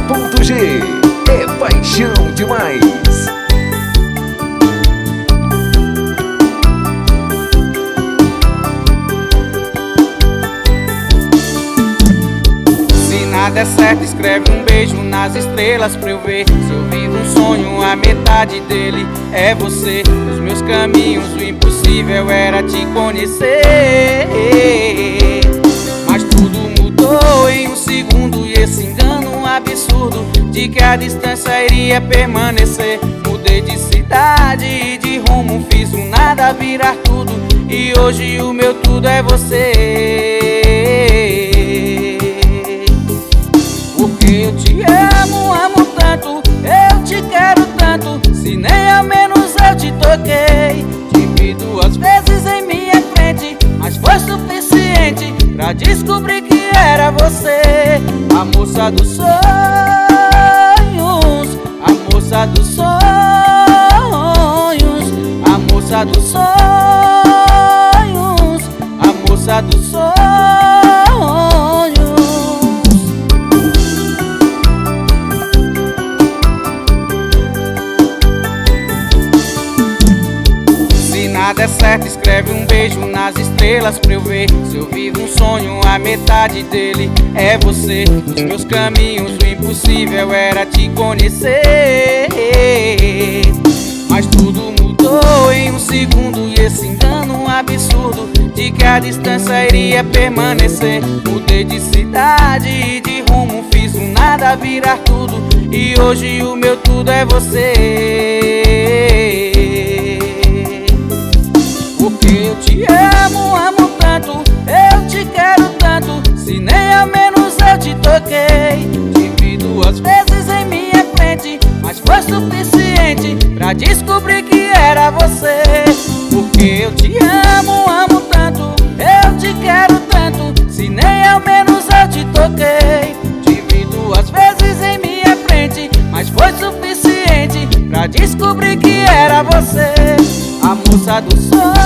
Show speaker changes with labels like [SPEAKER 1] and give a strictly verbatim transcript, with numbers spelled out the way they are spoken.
[SPEAKER 1] ponto G é paixão demais.
[SPEAKER 2] Se nada é certo, escreve um beijo nas estrelas pra eu ver. Se eu vivo um sonho, a metade dele é você. Nos meus caminhos o impossível era te conhecer, mas tudo mudou em um segundo. E esse engano absurdo de que a distância iria permanecer. Mudei de cidade e de rumo, fiz um nada virar tudo. E hoje o meu tudo é você. Porque eu te amo, amo tanto, eu te quero tanto. Se nem ao menos eu te toquei. Te vi duas vezes em minha frente, mas foi suficiente pra descobrir que era você. A moça dos sonhos, a moça dos sonhos, a moça dos sonhos, a moça dos sonhos. Se nada é certo, escreve um beijo nas estrelas pra eu ver. Se eu vivo um sonho, a metade dele é você. Nos meus caminhos o impossível era te conhecer, mas tudo mudou em um segundo. E esse engano absurdo de que a distância iria permanecer. Mudei de cidade e de rumo, fiz um nada virar tudo. E hoje o meu tudo é você. Porque eu te amo, amo tanto, eu te quero tanto. Se nem ao menos eu te toquei. Te vi duas vezes em minha frente, mas foi suficiente pra descobrir que era você. Porque eu te amo, amo tanto, eu te quero tanto. Se nem ao menos eu te toquei. Te vi duas vezes em minha frente, mas foi suficiente pra descobrir que era você. A moça do sonho,